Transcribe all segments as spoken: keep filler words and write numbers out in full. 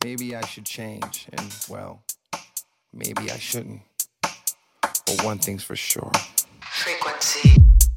Maybe I should change, and well, maybe I shouldn't. But one thing's for sure. Frequency.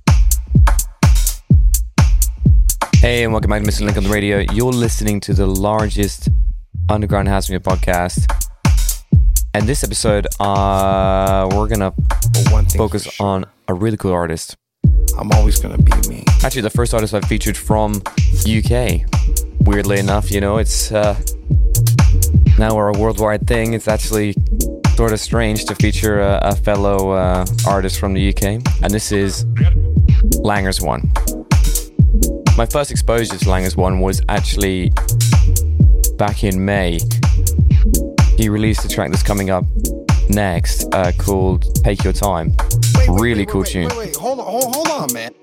Hey, and welcome back to Mister Link on the radio. You're listening to the largest underground house music podcast. And this episode, uh, we're gonna focus sure. on a really cool artist. I'm always gonna be me. Actually, the first artist I've featured from U K. Weirdly enough, you know, it's uh, now we're a worldwide thing. It's actually sort of strange to feature a, a fellow uh, artist from the U K. And this is Langers One. My first exposure to Langers One was actually back in May. He released a track that's coming up next uh, called Take Your Time. Wait, wait, really wait, cool wait, tune. Wait, wait, hold on, hold, hold on, man.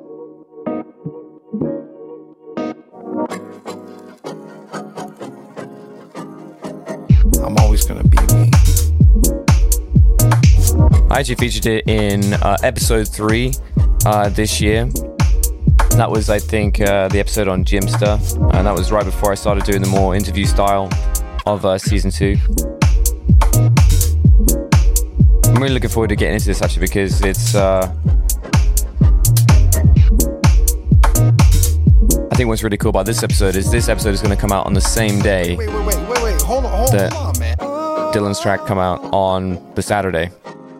I'm always gonna be me. I actually featured it in uh, episode three uh, this year. That was, I think, uh, the episode on Jimster, and that was right before I started doing the more interview style of uh, season two. I'm really looking forward to getting into this actually because it's. Uh, I think what's really cool about this episode is this episode is going to come out on the same day. Wait, wait, wait, wait, wait, hold on, hold, that hold on, man. Dylan's track come out on the Saturday.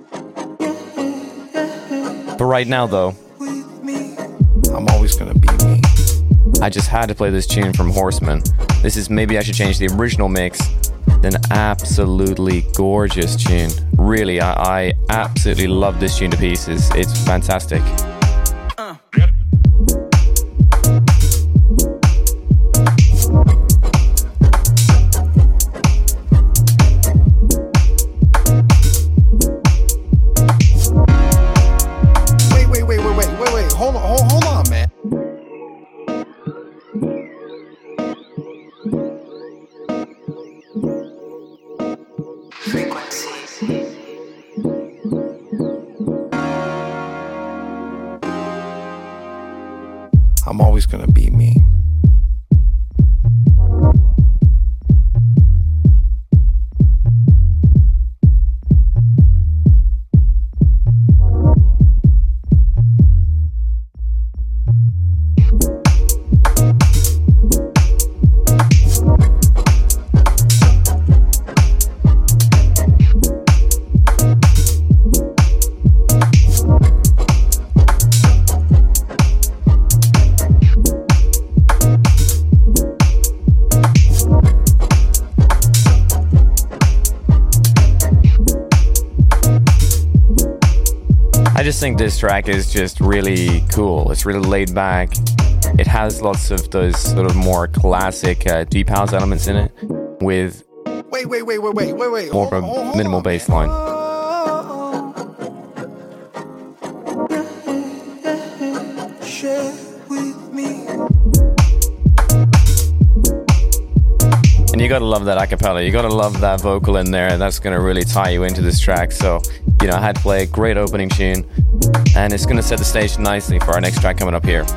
But right now, though, I'm always gonna be me. I just had to play this tune from Horseman. This is Maybe I Should Change the original mix. An absolutely gorgeous tune. Really, I, I absolutely love this tune to pieces. It's fantastic. Uh. Wait, wait, wait, wait, wait, wait, wait. Hold on, hold, hold on, man. Frequency. I'm always gonna be me. I just think this track is just really cool. It's really laid back. It has lots of those sort of more classic uh, deep house elements in it with Wait, wait, wait, wait, wait, wait, wait. more Hold, of a hold, hold minimal on, bass man. line. Share with me. And you gotta love that a cappella. You gotta love that vocal in there. That's gonna really tie you into this track. So, you know, I had to play a great opening tune, and it's gonna set the stage nicely for our next track coming up here.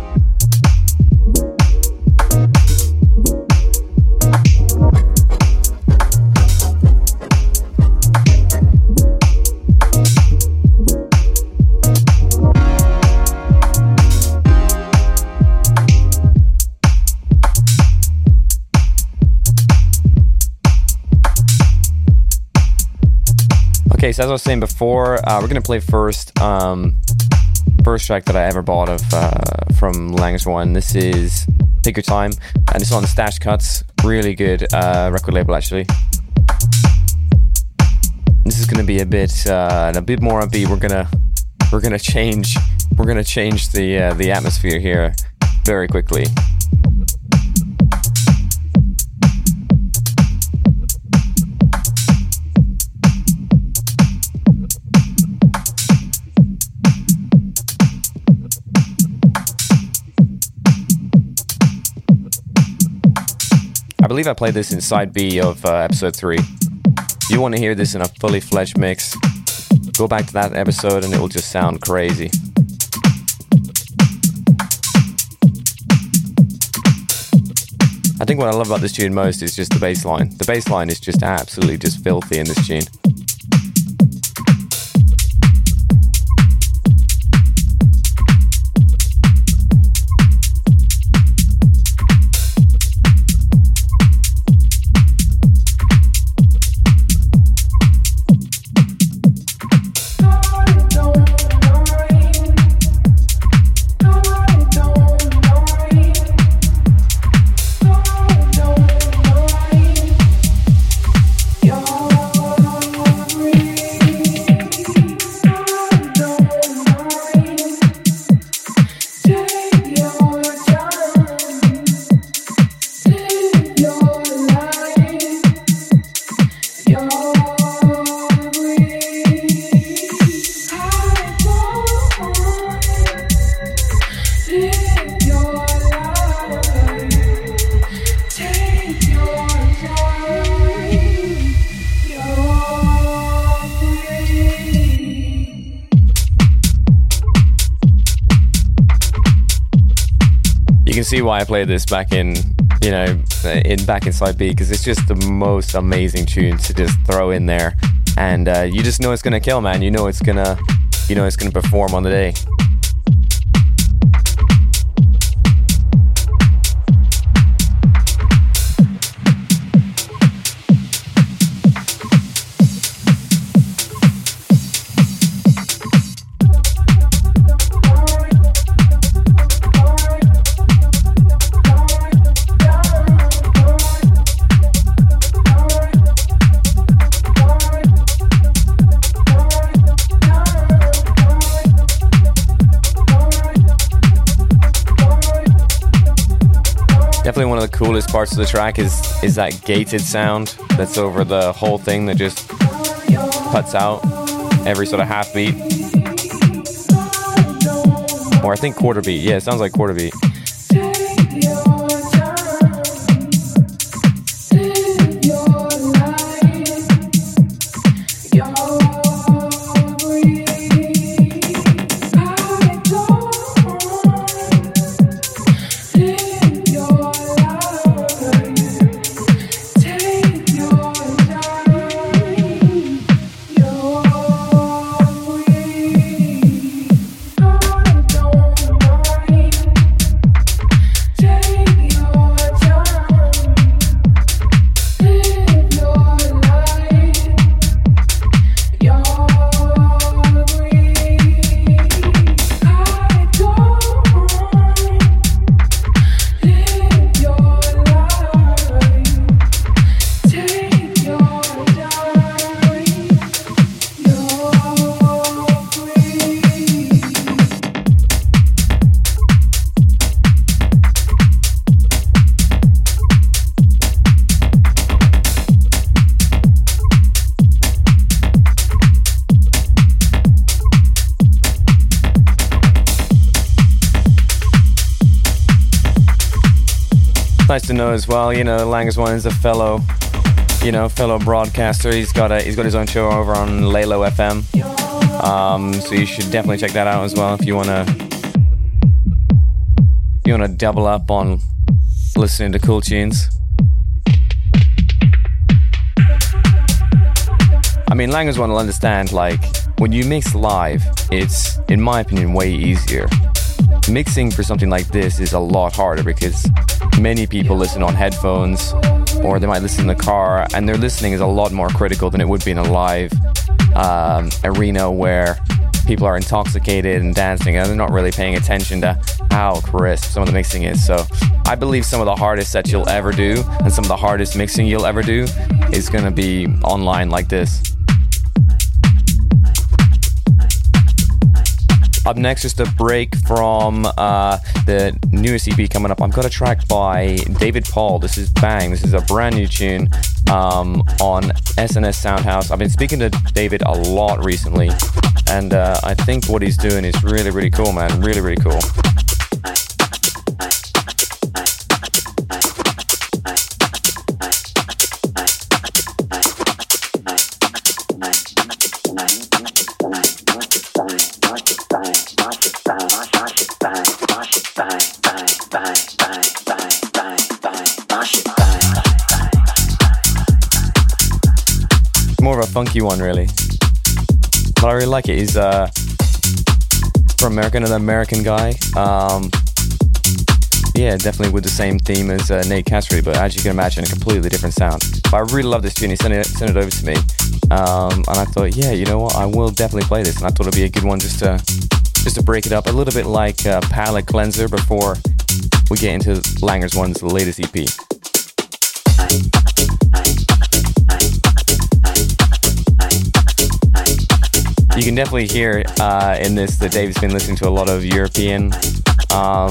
Okay, so as I was saying before, uh, we're gonna play first, um, first track that I ever bought of uh, from Langers One. This is Take Your Time, and it's on Stash Cuts. Really good uh, record label, actually. This is gonna be a bit, uh, a bit more upbeat. We're gonna, we're gonna change, we're gonna change the uh, the atmosphere here very quickly. I believe I played this in side B of uh, episode three. If you want to hear this in a fully fledged mix, go back to that episode and it will just sound crazy. I think what I love about this tune most is just the bass line. The bass line is just absolutely just filthy in this tune. See why I played this back in, you know, in back in Side B, because it's just the most amazing tune to just throw in there, and uh, you just know it's gonna kill, man. You know it's gonna, you know it's gonna perform on the day. Definitely one of the coolest parts of the track is is that gated sound that's over the whole thing that just cuts out every sort of half beat. Or I think quarter beat. Yeah, it sounds like quarter beat. Nice to know as well, you know, Langazwan is a fellow, you know, fellow broadcaster. He's got a he's got his own show over on Lalo F M. Um, so you should definitely check that out as well if you wanna if you wanna double up on listening to cool tunes. I mean, Langazwan will understand, like, when you mix live, it's, in my opinion, way easier. Mixing for something like this is a lot harder because many people listen on headphones or they might listen in the car, and their listening is a lot more critical than it would be in a live um, arena where people are intoxicated and dancing and they're not really paying attention to how crisp some of the mixing is. So I believe some of the hardest sets you'll ever do and some of the hardest mixing you'll ever do is going to be online like this. Up next, just a break from uh, the newest E P coming up. I've got a track by David Paul. This is Bang. This is a brand new tune um, on S N S Soundhouse. I've been speaking to David a lot recently, and uh, I think what he's doing is really, really cool, man. Really, really cool. Bang, bang, bang, bang, bang, bang, bang, bang, bang, more of a funky one, really. But I really like it. He's uh, from America, another American guy. Um, yeah, definitely with the same theme as uh, Nate Cassidy, but as you can imagine, a completely different sound. But I really love this tune. He sent it, sent it over to me. Um, and I thought, yeah, you know what? I will definitely play this. And I thought it'd be a good one just to, just to break it up a little bit like uh, Palette Cleanser before we get into Langer's One's latest E P. You can definitely hear uh, in this that Dave's been listening to a lot of European um,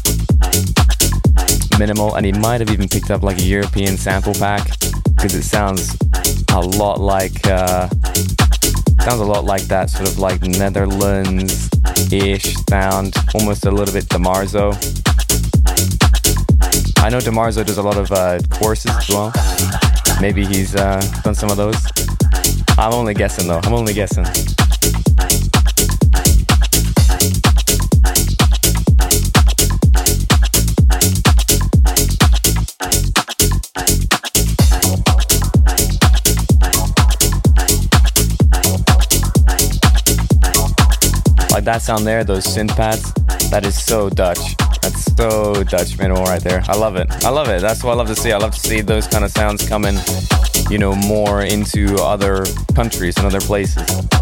minimal, and he might have even picked up like a European sample pack because it sounds a lot like uh, sounds a lot like that sort of like Netherlands-ish sound, almost a little bit DeMarzo. I know DeMarzo does a lot of uh, courses as well. Maybe he's uh, done some of those. I'm only guessing though. I'm only guessing. Like that sound there, those synth pads, that is so Dutch. That's so Dutch minimal right there. I love it. I love it. That's what I love to see. I love to see those kind of sounds coming, you know, more into other countries and other places.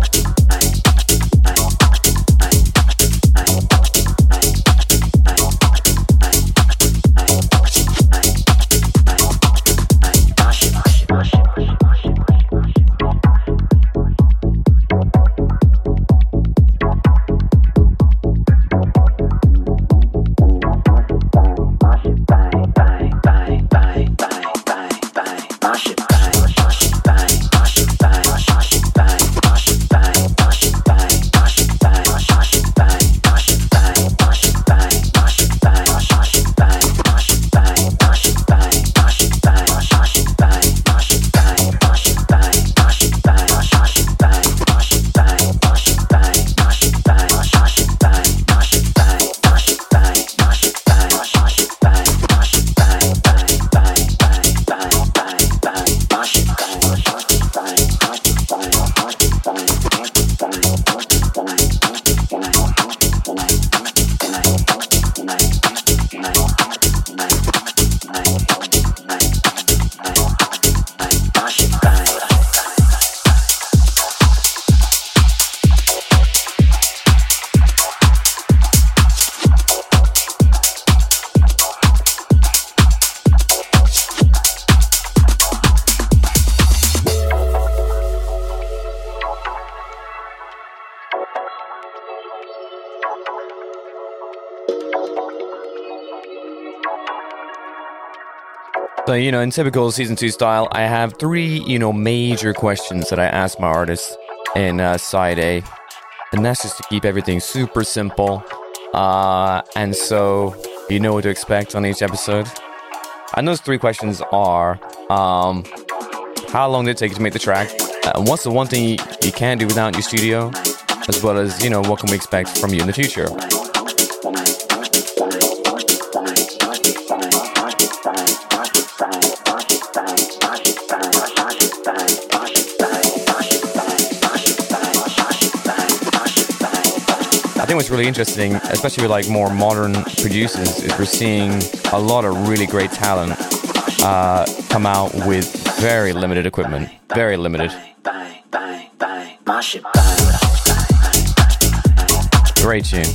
So, you know, in typical season two style, I have three, you know, major questions that I ask my artists in uh, side A. And that's just to keep everything super simple. Uh, and so you know what to expect on each episode. And those three questions are, um, how long did it take you to make the track? Uh, what's the one thing you, you can't do without your studio? As well as, you know, what can we expect from you in the future? I think what's really interesting, especially with like more modern producers, is we're seeing a lot of really great talent uh, come out with very limited equipment. Very limited. Great tune.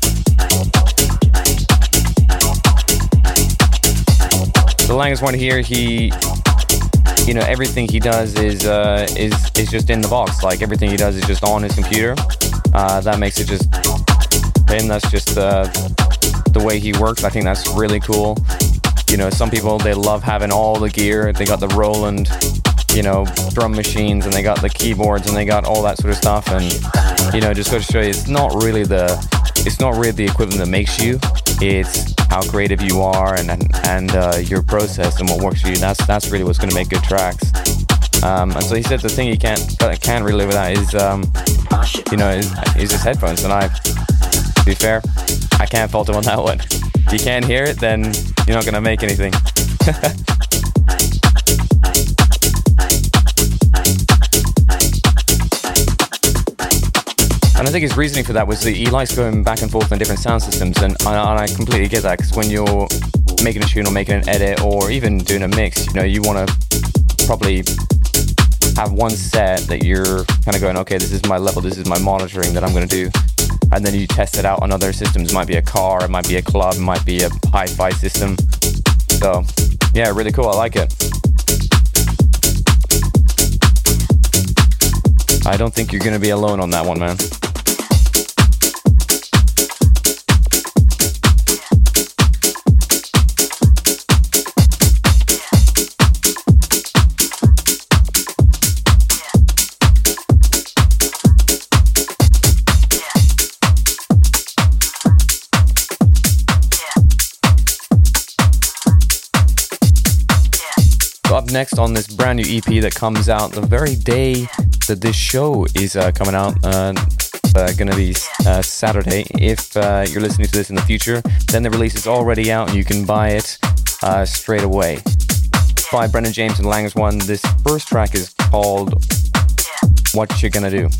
The Langer's One here, he, you know, everything he does is uh, is is just in the box. Like everything he does is just on his computer. Uh, that makes it just him. That's just uh, the way he works. I think that's really cool. You know, some people, they love having all the gear. They got the Roland, you know, drum machines, and they got the keyboards, and they got all that sort of stuff. And, you know, just got to show you, it's not really the, it's not really the equipment that makes you. It's how creative you are and and, and uh, your process and what works for you. That's that's really what's going to make good tracks. Um, and so he said the thing he can't can't really live without is, um, you know, is, is his headphones. And I, to be fair, I can't fault him on that one. If you can't hear it, then you're not going to make anything. And I think his reasoning for that was that he likes going back and forth on different sound systems, and, and I completely get that, because when you're making a tune or making an edit or even doing a mix, you know, you want to probably have one set that you're kind of going, okay, this is my level, this is my monitoring that I'm going to do, and then you test it out on other systems. It might be a car, it might be a club, it might be a hi-fi system. So yeah, really cool. I like it. I don't think you're going to be alone on that one, man. Up next on this brand new E P that comes out the very day that this show is uh, coming out, uh, uh, going to be uh, Saturday. If uh, you're listening to this in the future, then the release is already out and you can buy it uh, straight away. By Brendan James and Langs One. This first track is called What You Gonna Do.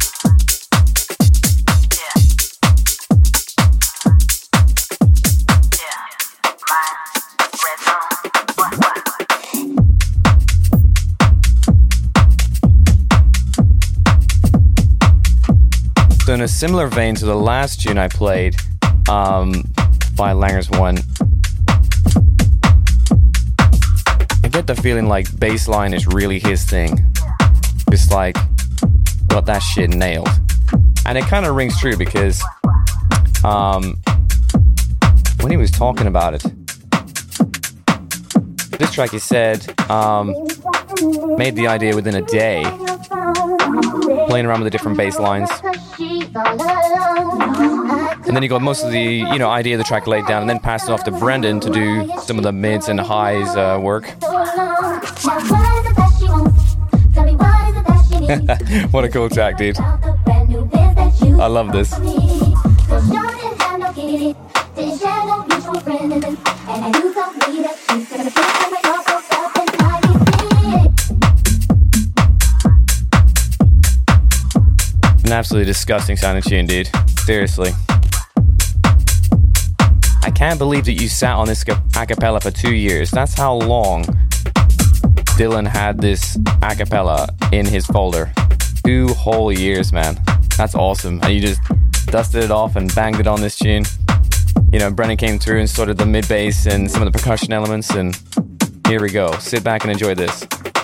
So in a similar vein to the last tune I played um, by Langers One, I get the feeling like bassline is really his thing. Just like, got that shit nailed. And it kind of rings true because um, when he was talking about it, this track he said um, made the idea within a day, playing around with the different bass lines. And then he got most of the, you know, idea of the track laid down and then passed it off to Brendan to do some of the mids and highs uh, work. What a cool track, dude. I love this. An absolutely disgusting sounding tune, dude. Seriously. I can't believe that you sat on this a cappella for two years. That's how long Dylan had this a cappella in his folder. Two whole years, man. That's awesome. And you just dusted it off and banged it on this tune. You know, Brennan came through and sorted the mid bass and some of the percussion elements, and here we go. Sit back and enjoy this.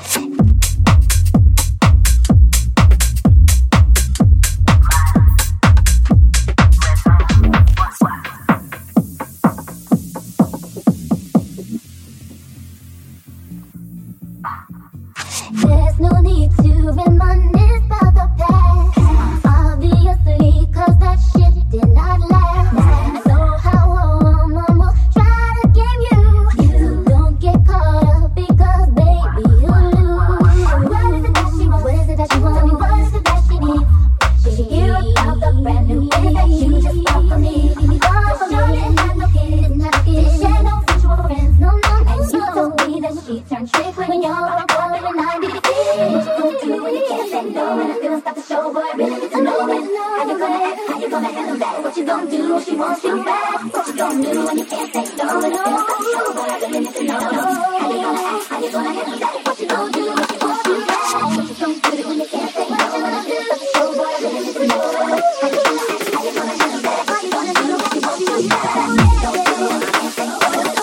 There's no need to reminisce about the past, obviously, cause that shit did not last. I know how a woman will try to game you. You don't get caught up because baby you lose. What is it that she wants? What is it that she wants? Tell me what is it that she needs? She hear about the brand new thing that you just bought for me. Oh, for me, didn't have no kids, didn't have kids. She had no mutual friends, no, no. And you told me that she turned trick when you're a boy and I did. What you gonna do when you can't say no? And I still stop the show, boy, I really need to know it. How you gonna act? How you gonna handle that? What you gonna do if she wants you back? What you gonna do when you can't say no? And I still stop the show, boy, I really need to know. How you gonna act? How you gonna handle that? What you gonna do if she wants you back? What you gonna do when you can't say no? And I still stop the show, boy, I really need to know. How you gonna act? How you gonna handle that? What you gonna do if she wants you back? Don't do when you can't say no.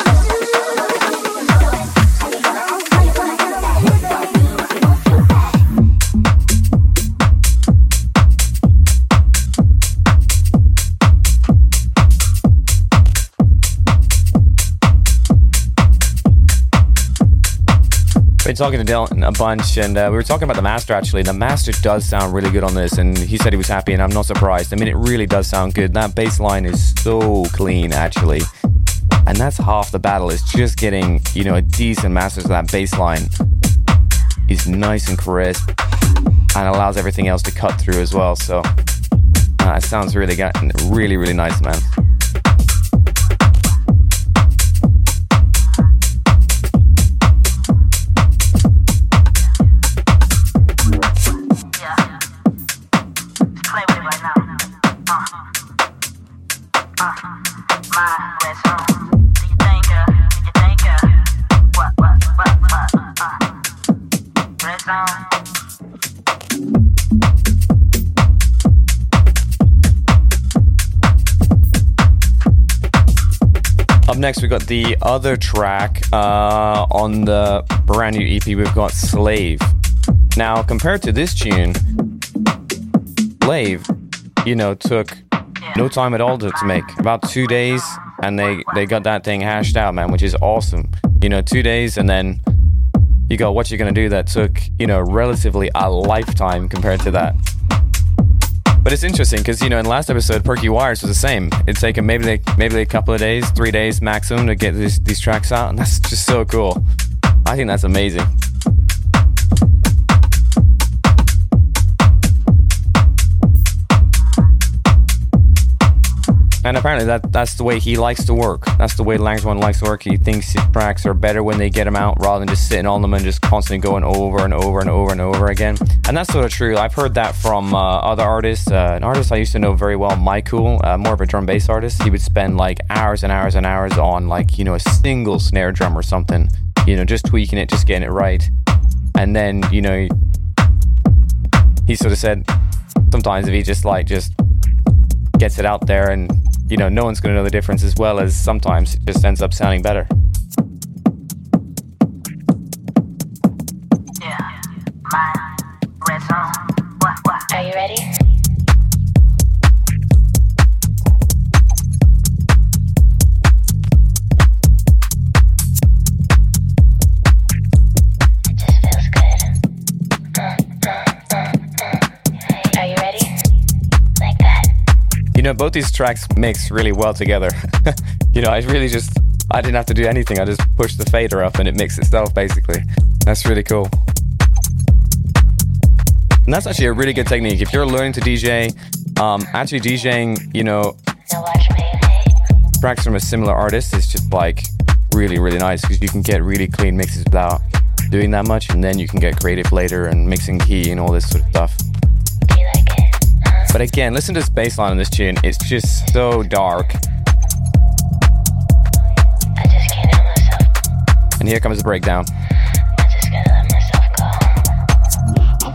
Been talking to Dylan a bunch, and uh, we were talking about the master actually. The master does sound really good on this, and he said he was happy, and I'm not surprised. I mean, it really does sound good. That bass line is so clean, actually, and that's half the battle. Is just getting, you know, a decent master to that bass line. He's nice and crisp, and allows everything else to cut through as well. So uh, it sounds really, really, really nice, man. Play with it right now. Up next, we got the other track uh, on the brand new E P. We've got Slave. Now, compared to this tune, Slave, you know, took no time at all to, to make. About two days, and they, they got that thing hashed out, man, which is awesome. You know, two days, and then you got What You Gonna Do that took, you know, relatively a lifetime compared to that. But it's interesting because, you know, in the last episode, Perky Wires was the same. It'd taken maybe they, maybe a couple of days, three days maximum to get these, these tracks out, and that's just so cool. I think that's amazing. And apparently that that's the way he likes to work. That's the way Language One likes to work. He thinks his tracks are better when they get them out rather than just sitting on them and just constantly going over and over and over and over again. And that's sort of true. I've heard that from uh, other artists. Uh, an artist I used to know very well, Michael, uh, more of a drum bass artist. He would spend like hours and hours and hours on like, you know, a single snare drum or something, you know, just tweaking it, just getting it right. And then, you know, he sort of said sometimes if he just like just gets it out there and, you know, no one's going to know the difference, as well as sometimes it just ends up sounding better. Yeah, my red zone. What, what? Are you ready? It just feels good. Uh, uh, uh, uh. Are you ready? Like that. You know, both these tracks mix really well together. You know, I really just, I didn't have to do anything. I just pushed the fader up and it mixed itself, basically. That's really cool. And that's actually a really good technique. If you're learning to D J, um, actually DJing, you know, Now watch me. tracks from a similar artist is just like really, really nice because you can get really clean mixes without doing that much, and then you can get creative later and mixing key and all this sort of stuff. You like it? Huh? But again, listen to this bass line on this tune. It's just so dark. I just can't help myself. And here comes the breakdown. I just gotta let myself go.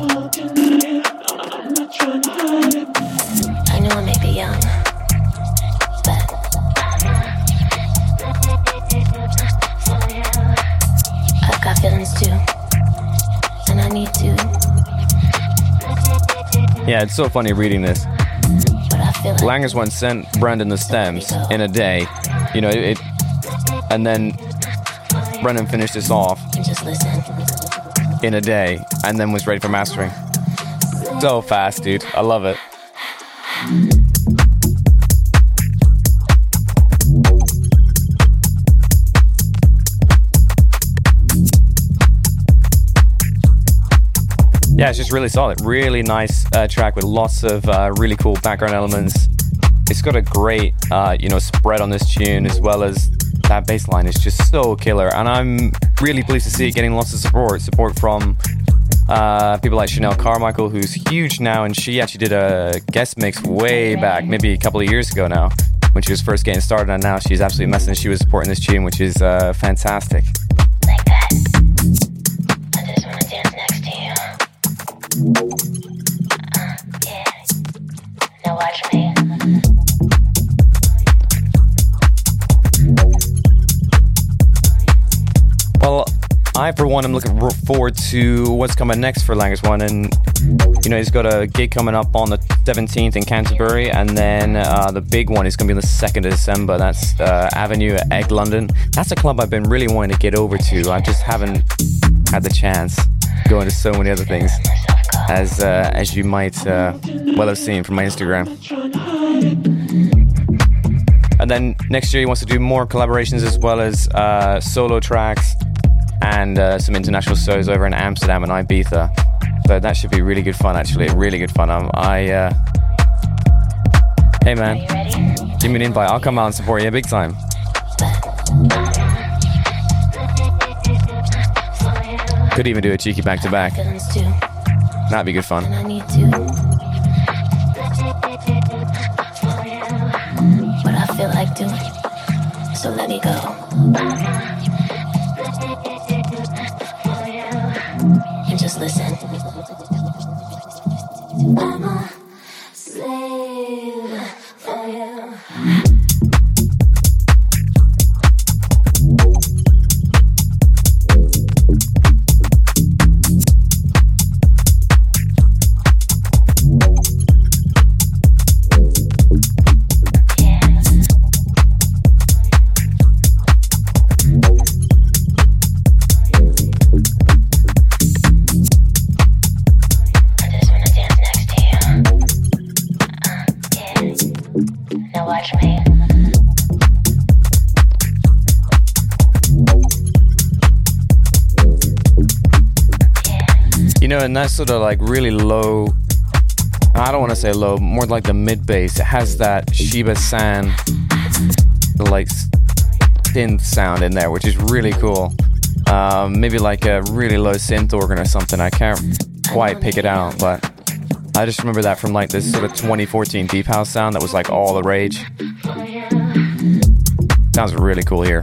I know I may be young, but I've got feelings too, and I need to. Yeah, it's so funny reading this. But I feel like Langers once sent Brendan the stems in a day, you know, it, and then Brendan finished this off you just listen. in a day, and then was ready for mastering. So fast, dude. I love it. Yeah, it's just really solid. Really nice uh, track with lots of uh, really cool background elements. It's got a great, uh, you know, spread on this tune, as well as that bass line is just so killer. And I'm really pleased to see it getting lots of support. Support from uh, people like Chanel Carmichael, who's huge now, and she actually did a guest mix way back, maybe a couple of years ago now, when she was first getting started, and now she's absolutely messing. She was supporting this tune, which is uh, fantastic. Like that. I just wanna dance next to you. Uh, yeah. Now watch me. Well, I, for one, am looking forward to what's coming next for Langers One. And, you know, he's got a gig coming up on the seventeenth in Canterbury. And then uh, the big one is going to be on the second of December. That's uh, Avenue at Egg London. That's a club I've been really wanting to get over to. I just haven't had the chance, going to so many other things, as uh, as you might uh, well have seen from my Instagram. And then next year he wants to do more collaborations, as well as uh, solo tracks and uh, some international shows over in Amsterdam and Ibiza. So that should be really good fun, actually. Really good fun. Um, I, uh... Hey, man. Are you ready? Give me an invite. I'll come out and support you big time. Could even do a cheeky back-to-back. Feelings too, That'd be good fun. and I need to. But I feel like doing, so let me go. And just listen. I'm a slave for you. You know, and that's sort of like really low, I don't want to say low, more like the mid bass. It has that Shiba San like synth sound in there, which is really cool. Um, maybe like a really low synth organ or something. I can't quite pick it out, but I just remember that from like this sort of twenty fourteen deep house sound that was like all the rage. Sounds really cool here.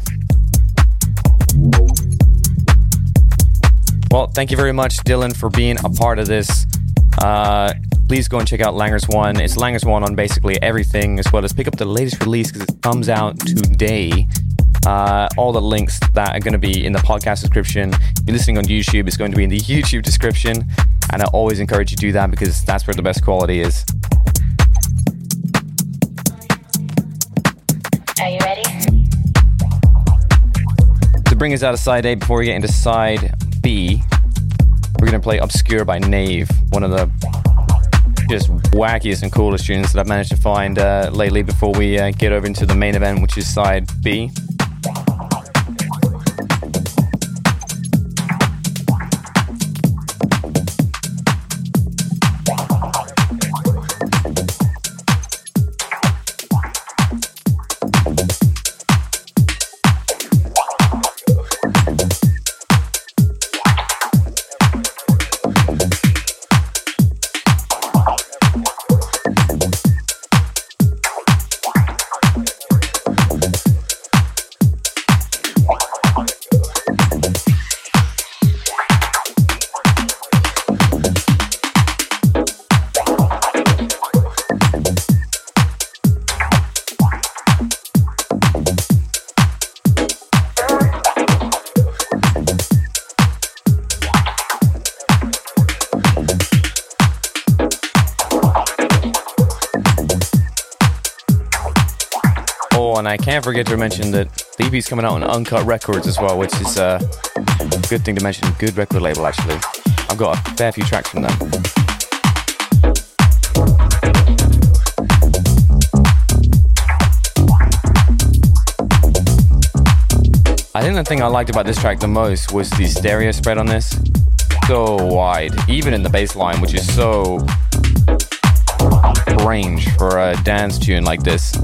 Well, thank you very much, Dylan, for being a part of this. Uh, please go and check out Langers One. It's Langers One on basically everything, as well as pick up the latest release because it comes out today. Uh, all the links that are going to be in the podcast description. If you're listening on YouTube, it's going to be in the YouTube description. And I always encourage you to do that because that's where the best quality is. Are you ready? To bring us out of side A before we get into side B, we're going to play Obscure by Nave, one of the just wackiest and coolest tunes that I've managed to find uh, lately before we uh, get over into the main event, which is side B. And I can't forget to mention that the E P's coming out on Uncut Records as well, which is a good thing to mention. Good record label, actually. I've got a fair few tracks from them. I think the thing I liked about this track the most was the stereo spread on this. So wide, even in the bass line, which is so range for a dance tune like this.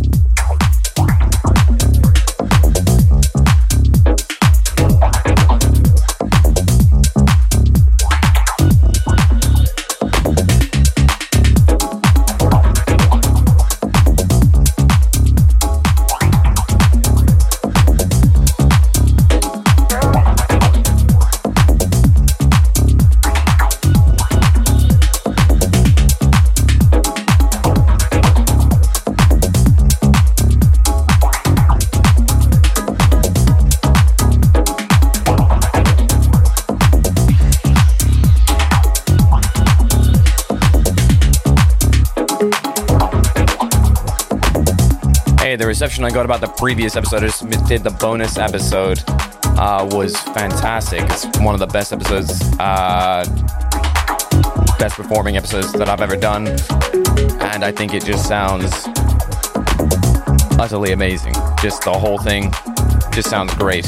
The reception I got about the previous episode, I just did the bonus episode, uh, was fantastic. It's one of the best episodes, uh, best performing episodes that I've ever done. And I think it just sounds utterly amazing. Just the whole thing just sounds great.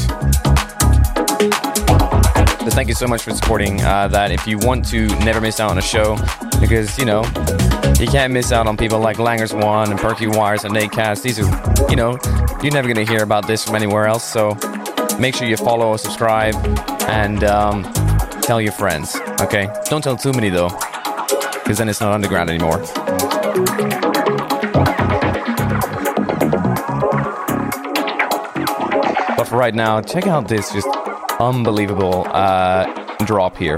So thank you so much for supporting uh, that. If you want to never miss out on a show, because, you know, you can't miss out on people like Langers One and Perky Wires and Nate Cass. These are, you know, you're never going to hear about this from anywhere else. So make sure you follow, subscribe, and um, tell your friends, okay? Don't tell too many, though, because then it's not underground anymore. But for right now, check out this just unbelievable uh, drop here.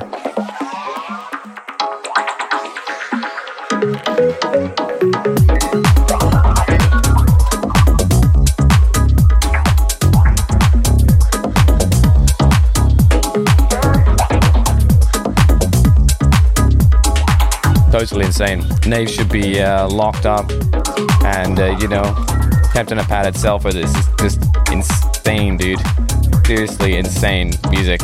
Totally insane. Nave should be uh, locked up and, uh, you know, kept in a padded cell for this. It's just insane, dude. Seriously insane music.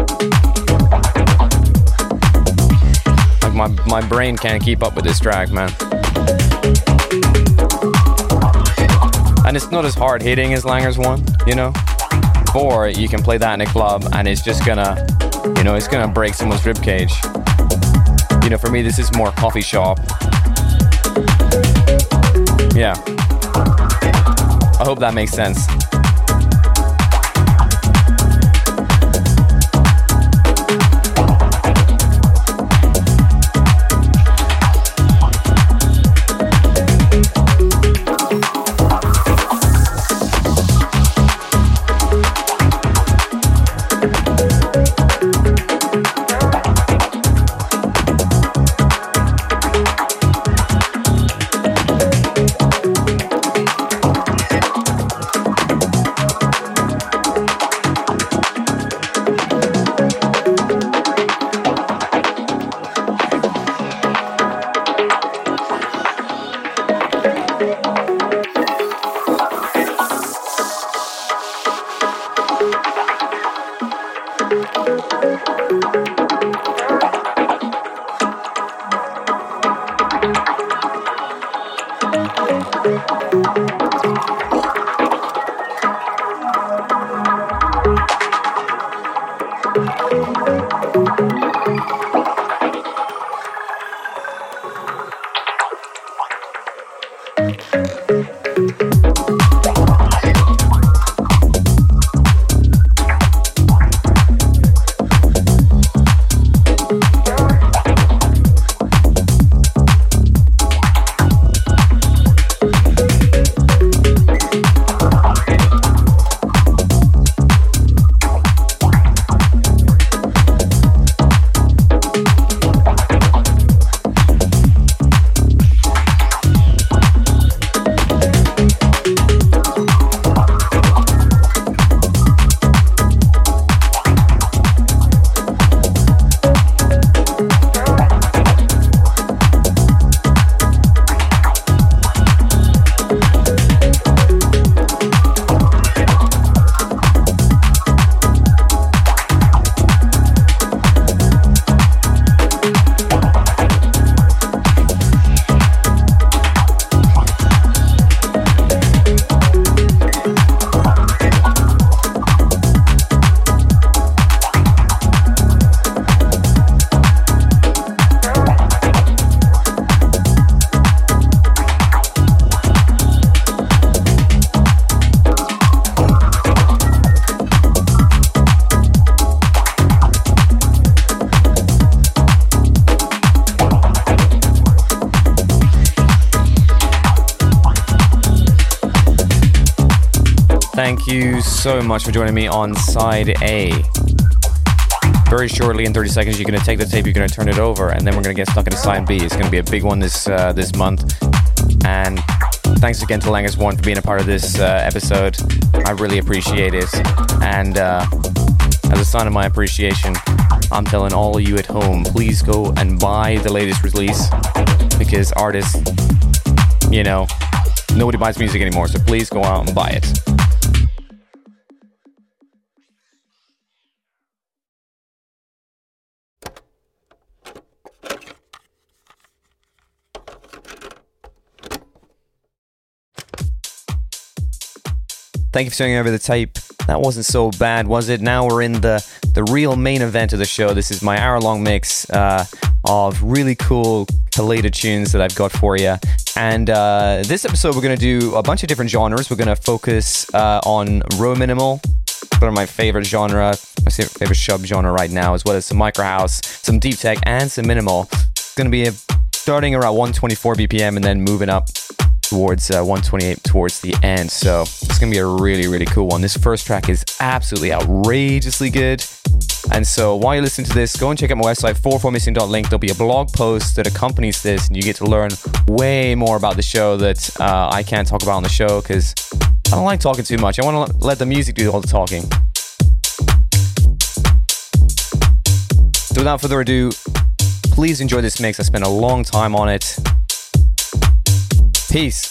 Like, my, my brain can't keep up with this track, man. And it's not as hard hitting as Langers One, you know? Or you can play that in a club and it's just gonna, you know, it's gonna break someone's ribcage. You know, for me, this is more coffee shop. Yeah. I hope that makes sense. Thank you so much for joining me on side A. Very shortly, in thirty seconds, you're going to take the tape, you're going to turn it over, and then we're going to get stuck into side B. It's going to be a big one this uh, this month. And thanks again to Langus One for being a part of this uh, episode. I really appreciate it. And uh, as a sign of my appreciation, I'm telling all of you at home, please go and buy the latest release, because artists, you know, nobody buys music anymore, so please go out and buy it. Thank you for sending over the tape. That wasn't so bad, was it? Now we're in the, the real main event of the show. This is my hour-long mix uh, of really cool collated tunes that I've got for you. And uh, this episode, we're going to do a bunch of different genres. We're going to focus uh, on raw minimal, one of my favorite genre, my favorite sub-genre right now, as well as some micro house, some deep tech, and some minimal. It's going to be a, starting around one twenty-four B P M and then moving up towards uh, one twenty-eight towards the end. So it's gonna be a really really cool one. This first track is absolutely outrageously good, and so while you listen to this, go and check out my website four four missing dot link. There'll be a blog post that accompanies this, and you get to learn way more about the show that uh, I can't talk about on the show because I don't like talking too much. I want to let the music do all the talking. So without further ado, please enjoy this mix. I spent a long time on it. Peace.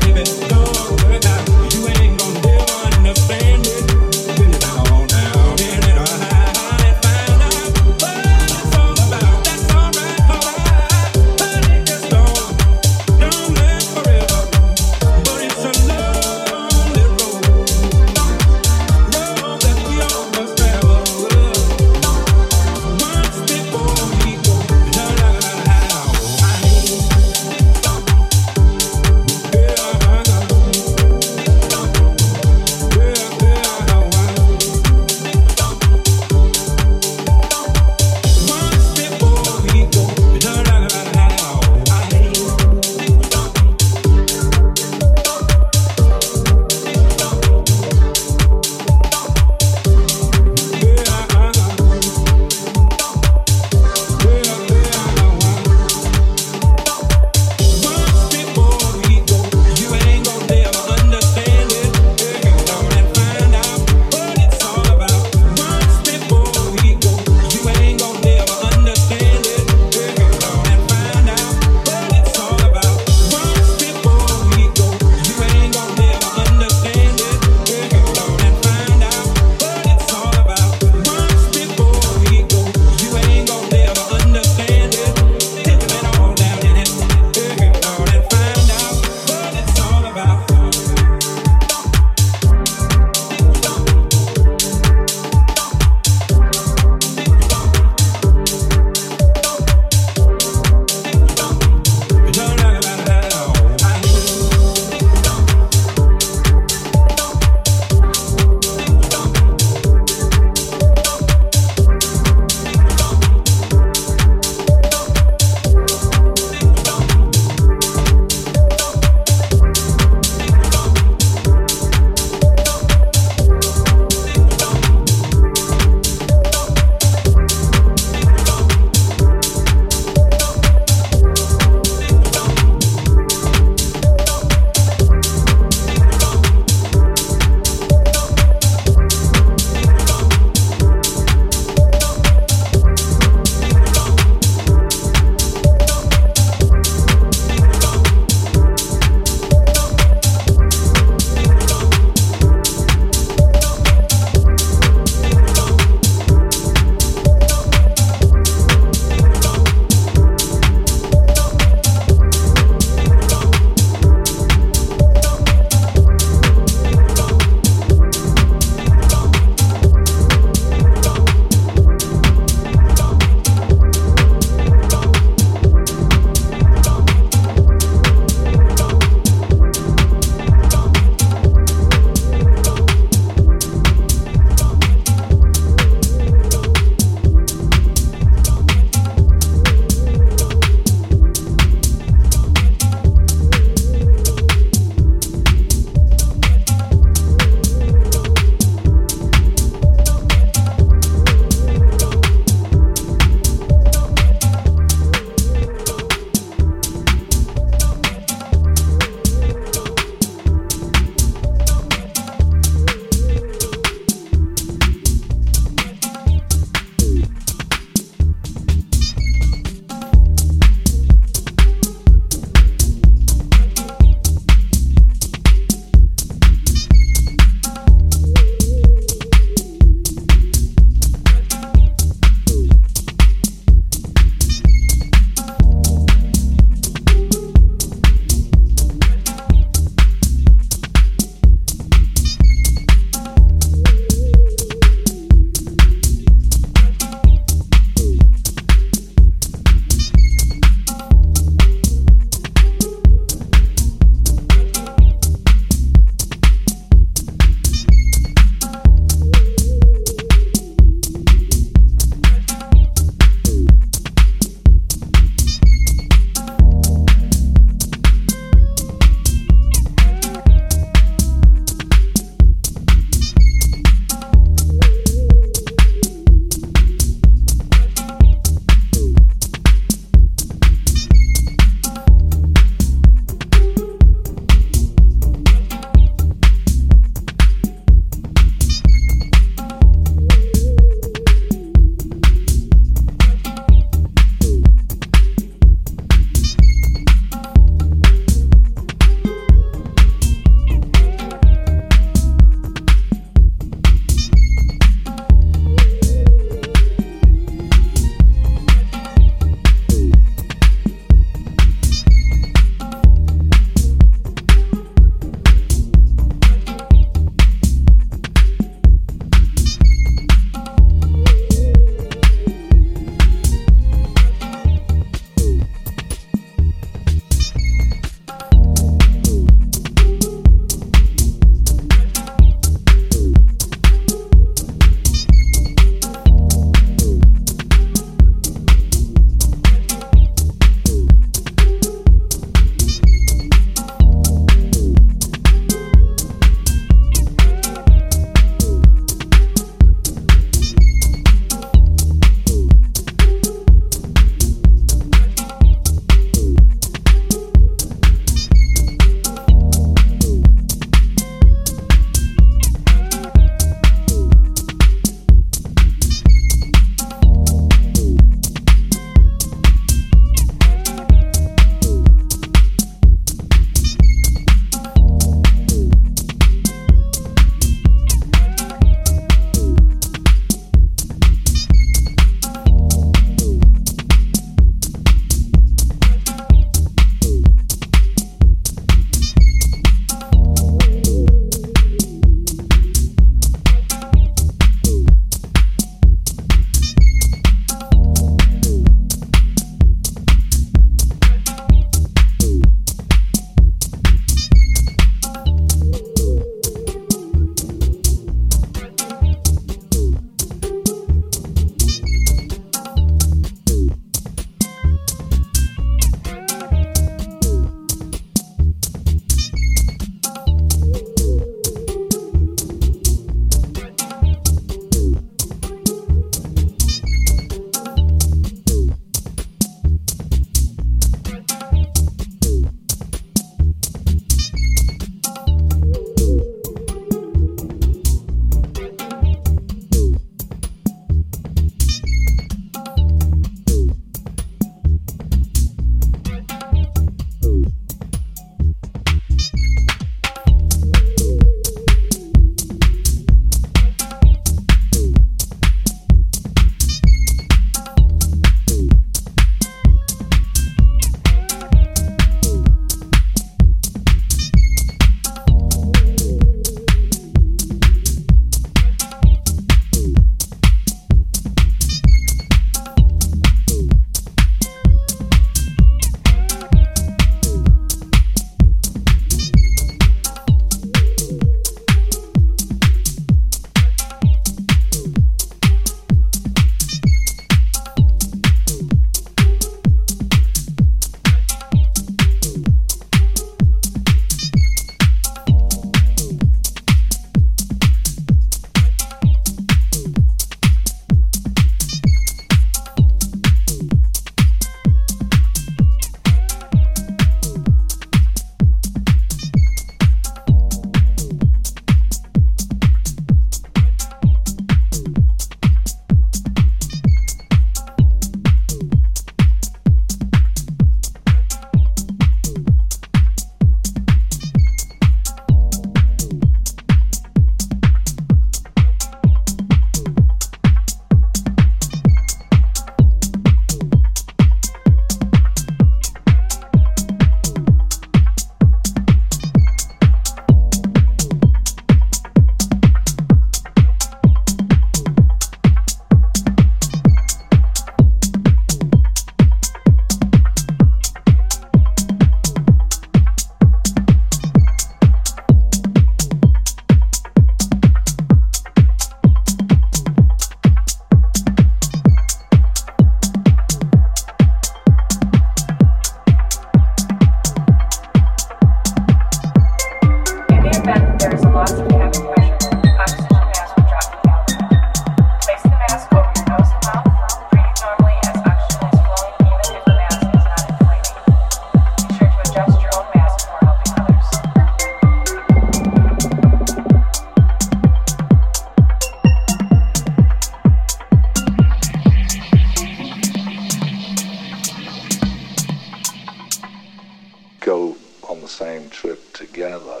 time trip together.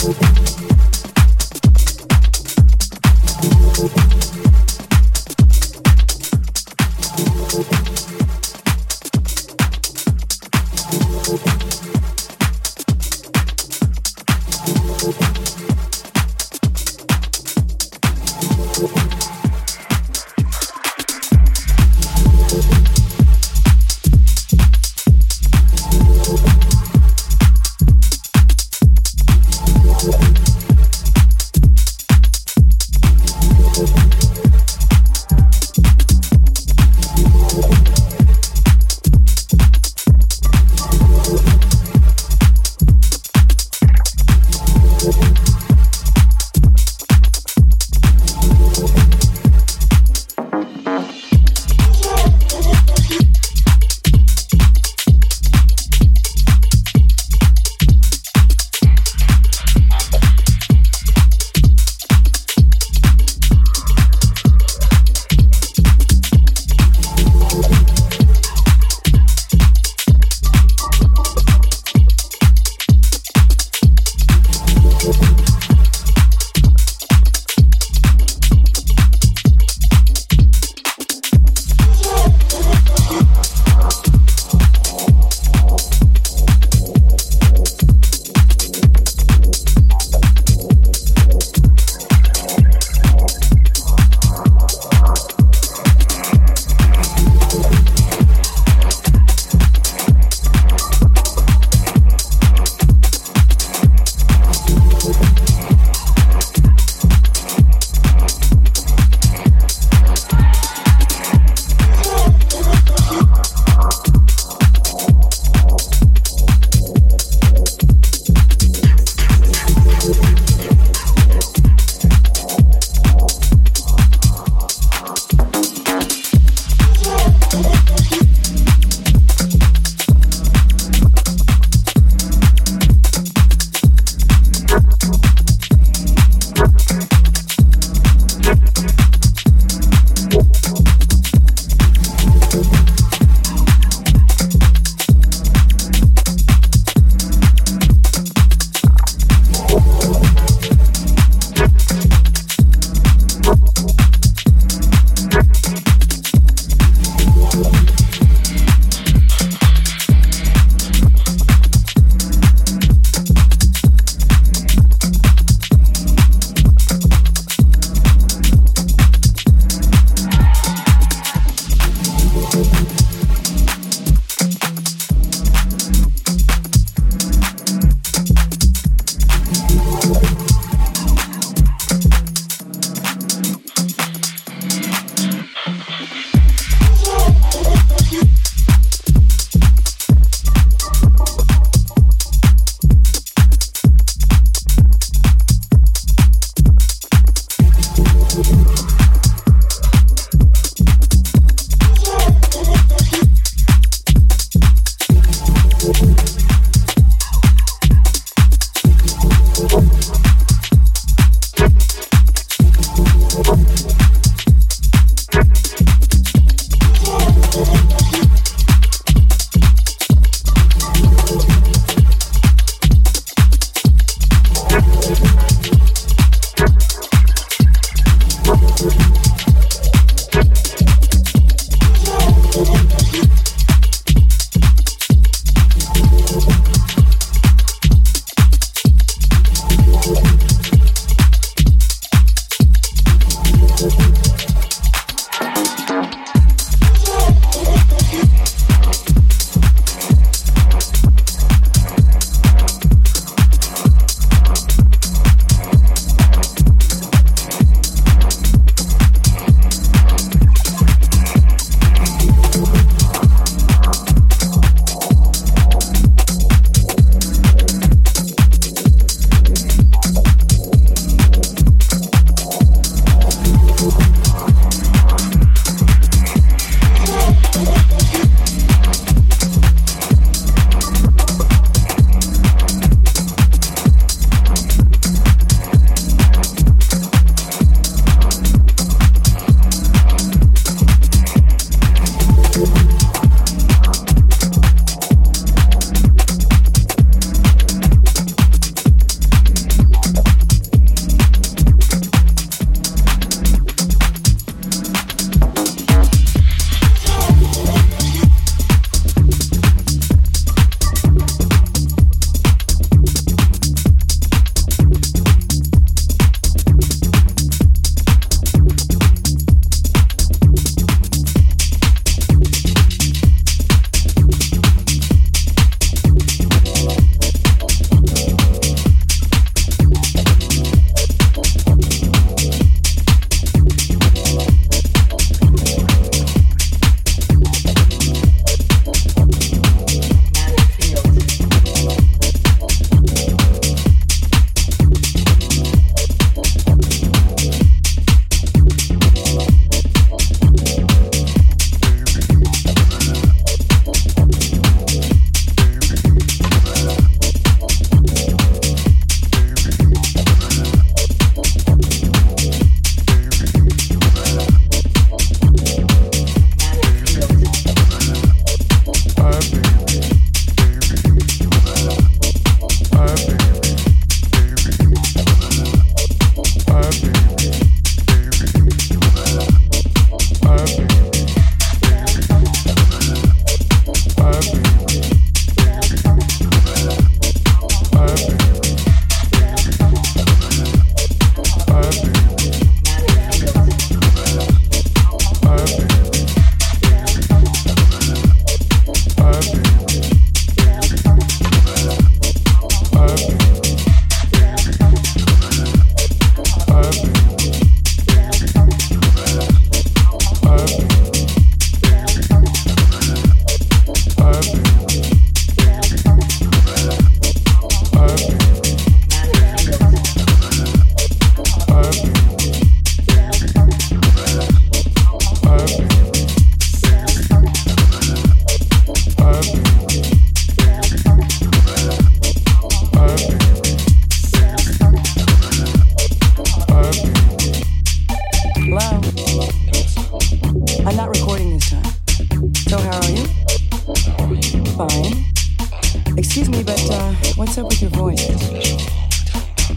We'll be right back.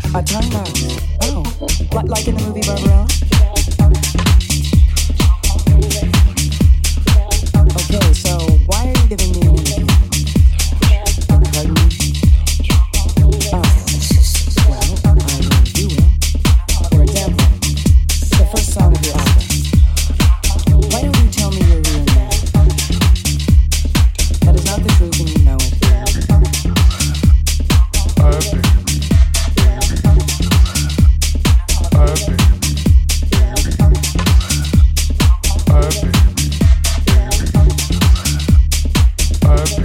A time box. Oh, like, like in the movie Barbarella? Okay, so why are you giving me an interview? Pardon me? Oh, well, I will, you will. For example, the first song of your album. Why don't you tell me your real name? That is not the truth and you know it. Perfect.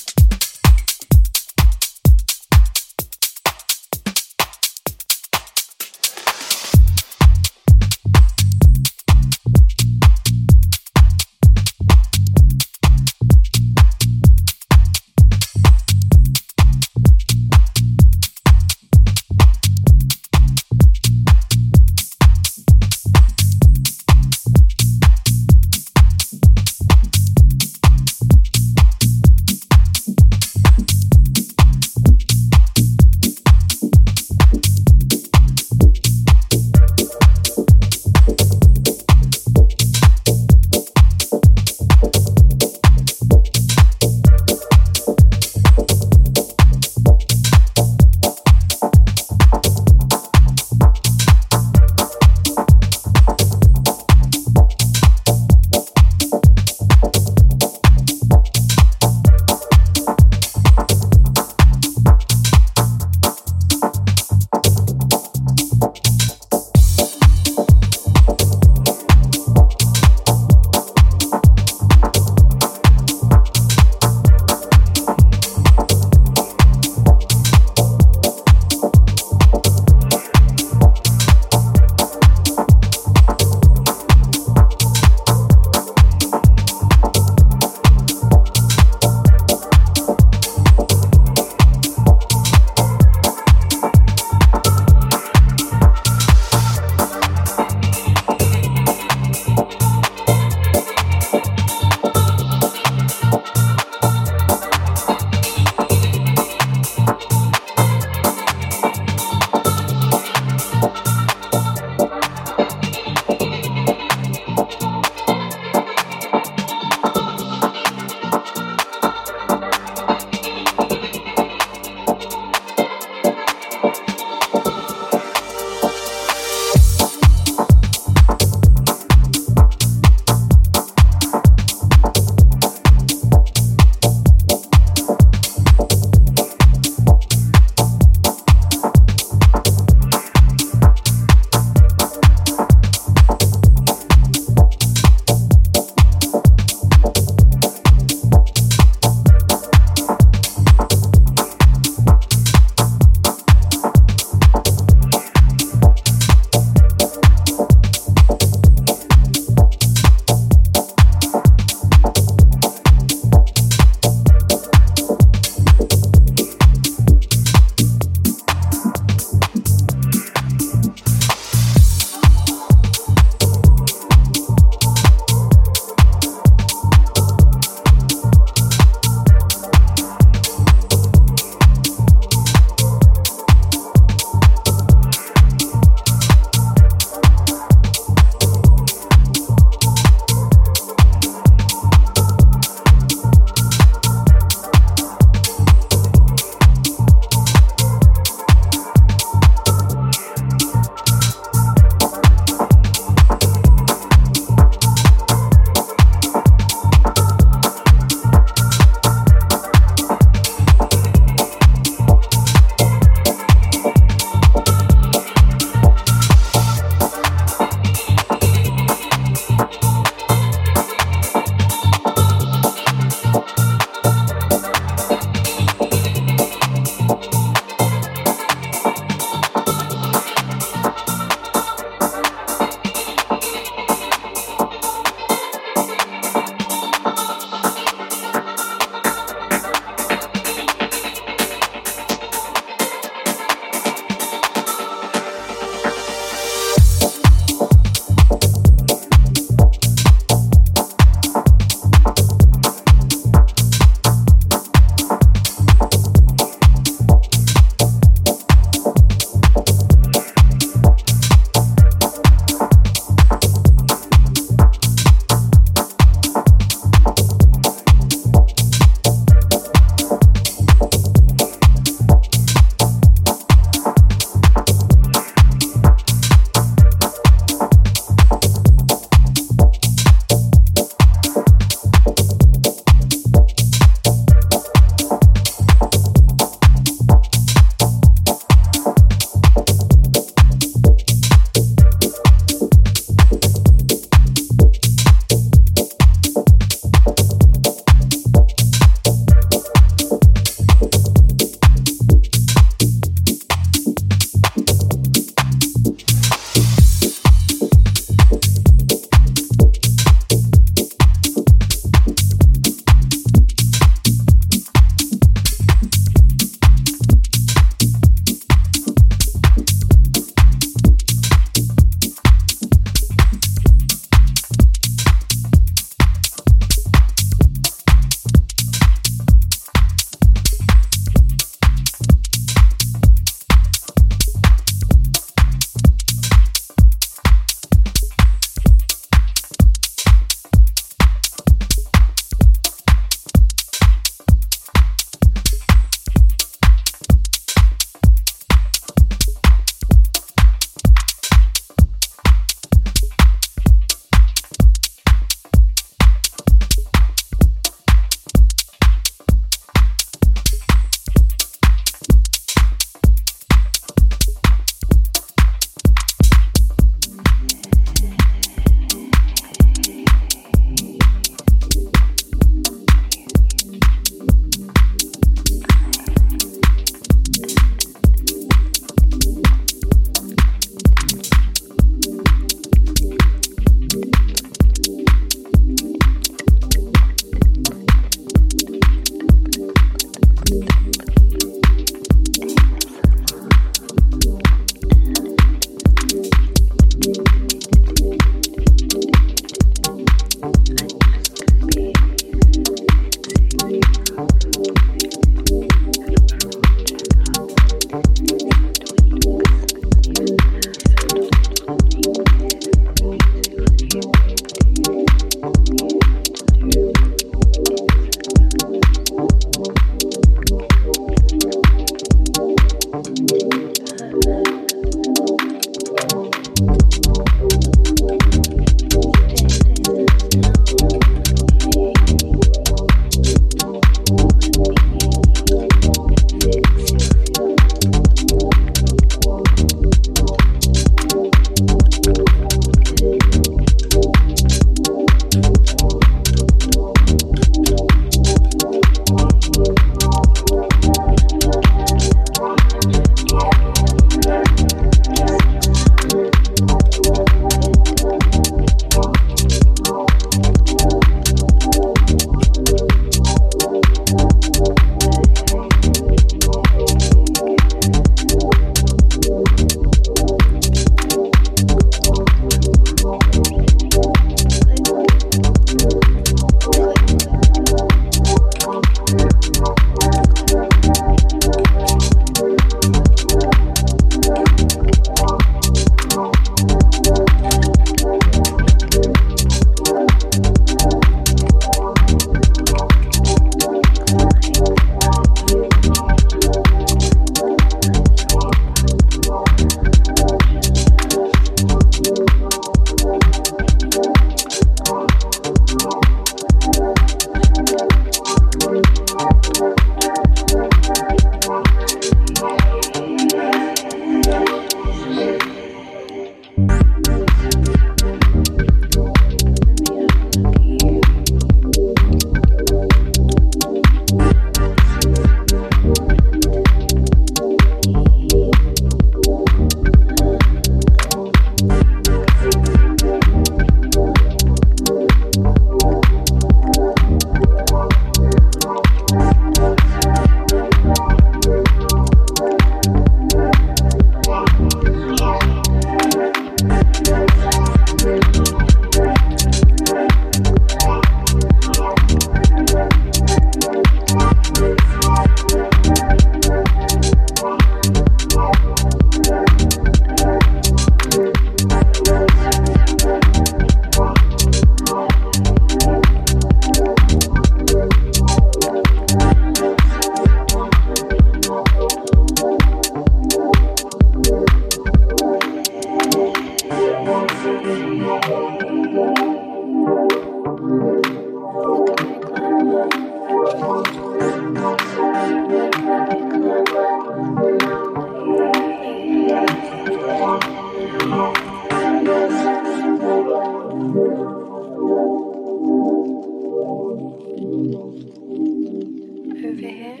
over here.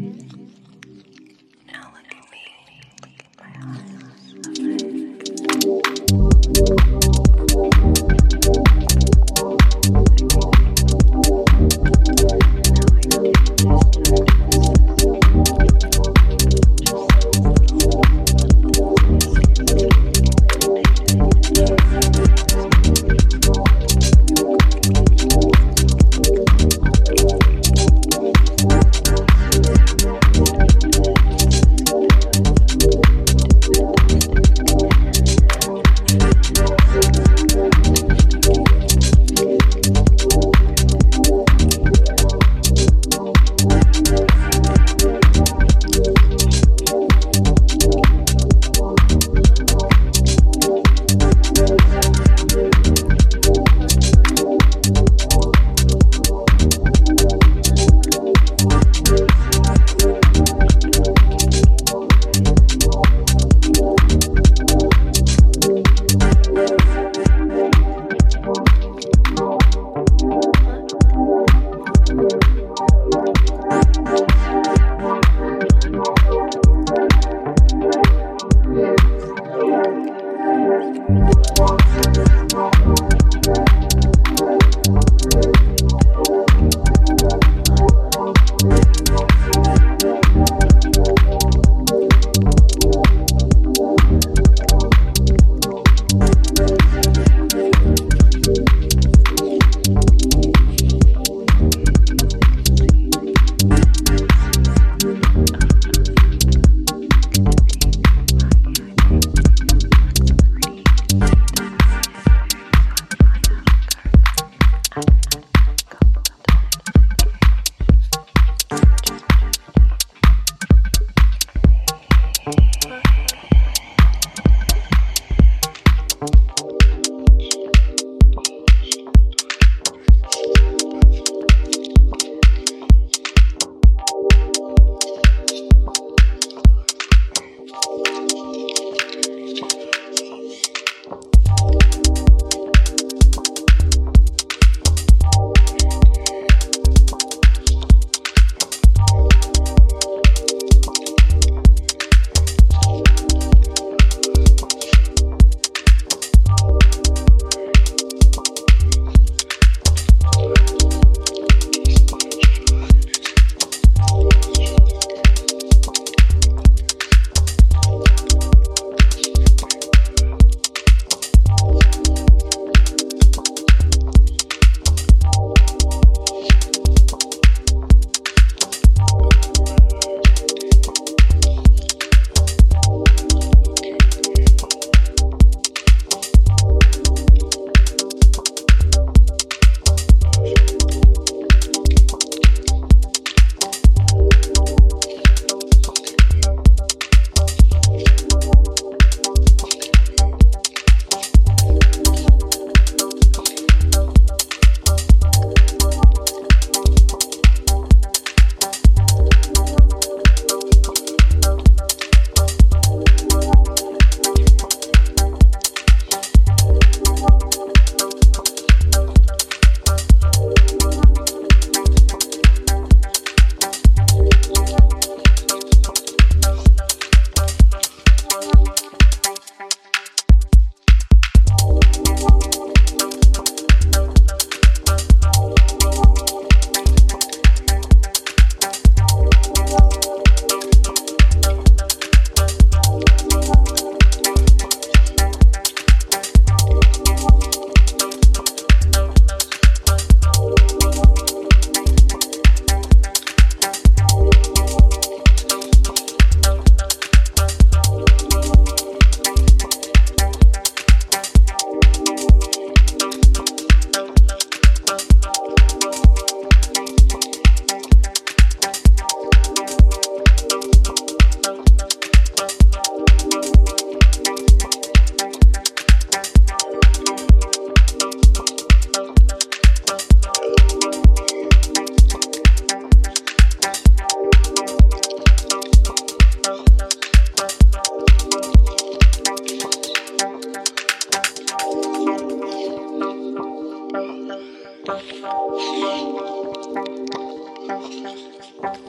Now look at me. Look at my eyes.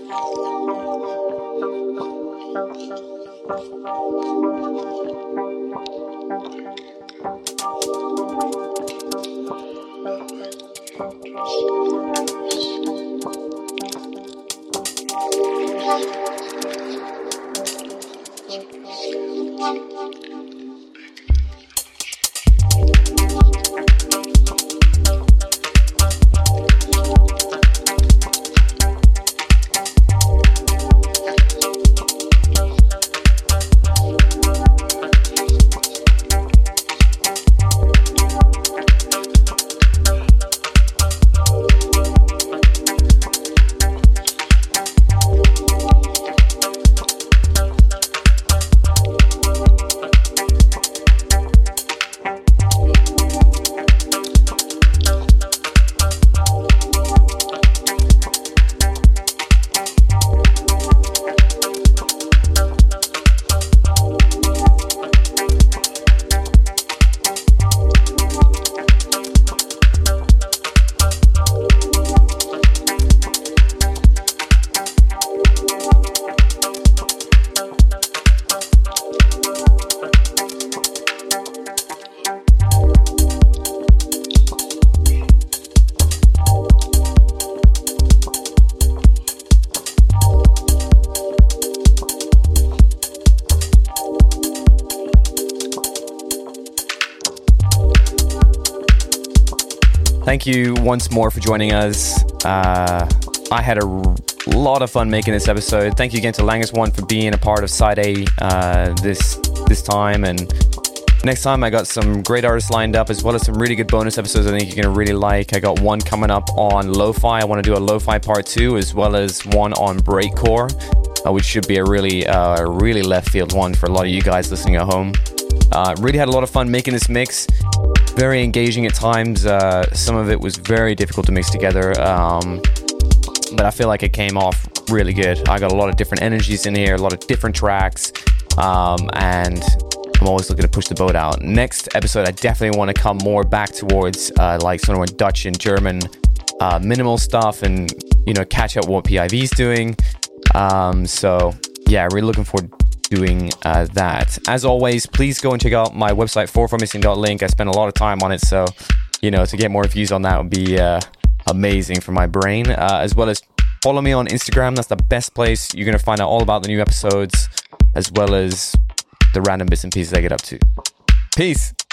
Thank you once more for joining us. Uh, I had a r- lot of fun making this episode. Thank you again to Langus One for being a part of Side A uh, this this time. And next time I got some great artists lined up, as well as some really good bonus episodes I think you're going to really like. I got one coming up on lo-fi. I want to do a lo-fi part two, as well as one on breakcore, uh, which should be a really, uh, really left field one for a lot of you guys listening at home. Uh, really had a lot of fun making this mix. Very engaging at times. Uh, some of it was very difficult to mix together, um, but I feel like it came off really good. I got a lot of different energies in here, a lot of different tracks, um, and I'm always looking to push the boat out. Next episode, I definitely want to come more back towards uh, like sort of Dutch and German uh, minimal stuff, and you know, catch up what P I V's doing. Um, so yeah, really looking forward doing uh, that. As always, please go and check out my website, four four missing dot link. I spent a lot of time on it, so you know, to get more views on that would be uh, amazing for my brain. Uh, as well as follow me on Instagram. That's the best place. You're gonna find out all about the new episodes, as well as the random bits and pieces I get up to. Peace.